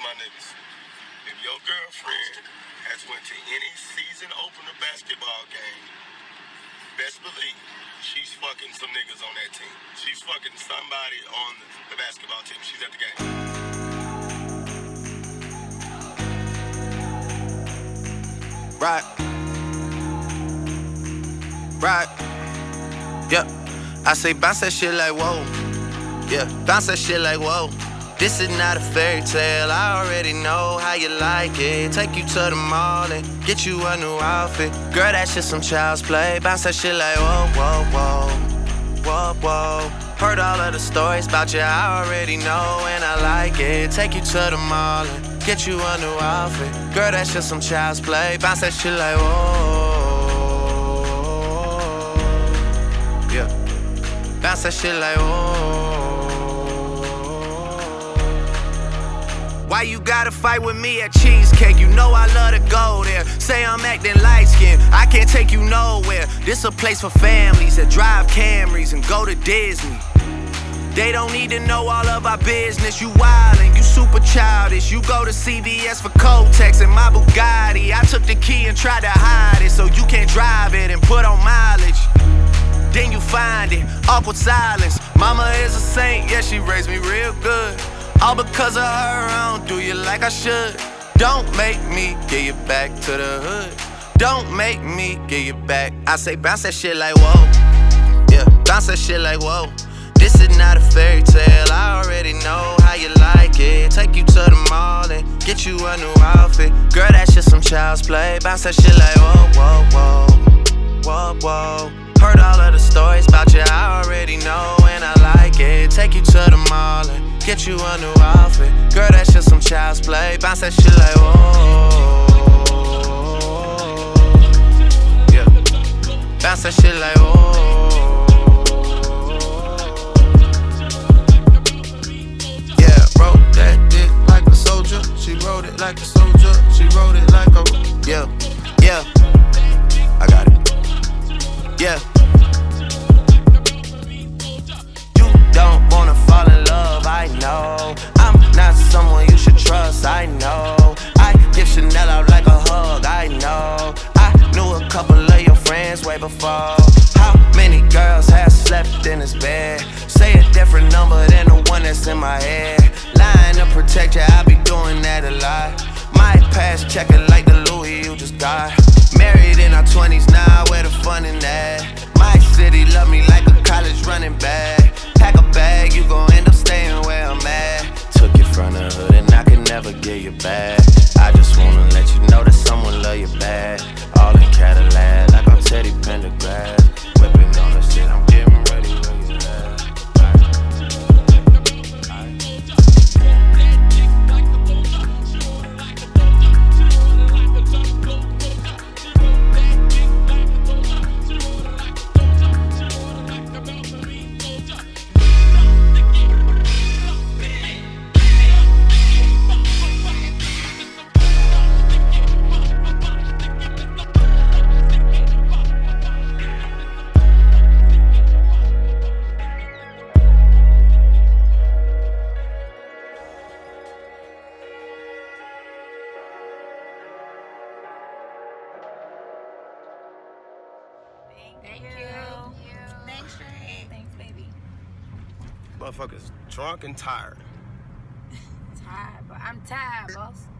my niggas. If your girlfriend has went to any season opener basketball game, best believe she's fucking some niggas on that team. She's fucking somebody on the basketball team. She's at the game. Right. Right. Yeah. I say bounce that shit like whoa. Yeah. Bounce that shit like whoa. This is not a fairy tale, I already know how you like it. Take you to the mall and get you a new outfit. Girl, that's just some child's play. Bounce that shit like whoa, whoa, whoa. Whoa, whoa. Heard all of the stories about you, I already know and I like it. Take you to the mall and get you a new outfit. Girl, that's just some child's play. Bounce that shit like whoa. Yeah. Bounce that shit like whoa. Why you gotta fight with me at Cheesecake? You know I love to go there. Say I'm acting light-skinned, I can't take you nowhere. This a place for families that drive Camrys and go to Disney. They don't need to know all of our business. You wildin', you super childish. You go to CVS for Kotex and my Bugatti. I took the key and tried to hide it so you can't drive it and put on mileage. Then you find it, awkward silence. Mama is a saint, yeah, she raised me real good. All because of her, I don't do you like I should. Don't make me get you back to the hood. Don't make me get you back. I say bounce that shit like whoa. Yeah, bounce that shit like whoa. This is not a fairy tale, I already know how you like it. Take you to the mall and get you a new outfit. Girl, that's just some child's play. Bounce that shit like whoa, whoa, whoa. Whoa, whoa. Heard all of the stories about you, I already know and I like it. Take you to the mall and get you a new outfit. Girl, that's just some child's play. Bounce that shit like whoa. Yeah. Bounce that shit like whoa. Yeah, wrote that dick like a soldier. She wrote it like a soldier. She wrote it like a yeah, yeah. I got it. Yeah. You don't wanna fall in love, I know. I'm not someone you should trust, I know. I give Chanel out like a hug, I know. I knew a couple of your friends way before. How many girls have slept in this bed? Say a different number than the one that's in my head. Lying to protect you, I be doing that a lot. My past checking like the Louis you just got. Married in our 20s now, where the fun in that? My city love me like a college running back. Pack a bag, you gon' end up staying where I'm at. Took you from the hood and I could never get you back. I just wanna let you know that someone love you bad. All in Cadillac, like I'm Teddy Pendergrass. Whipping on the shit, I'm getting ready where you at. Thank you. Thanks, Shay. Thanks, baby. Motherfuckers drunk and tired. Tired, but I'm tired, boss.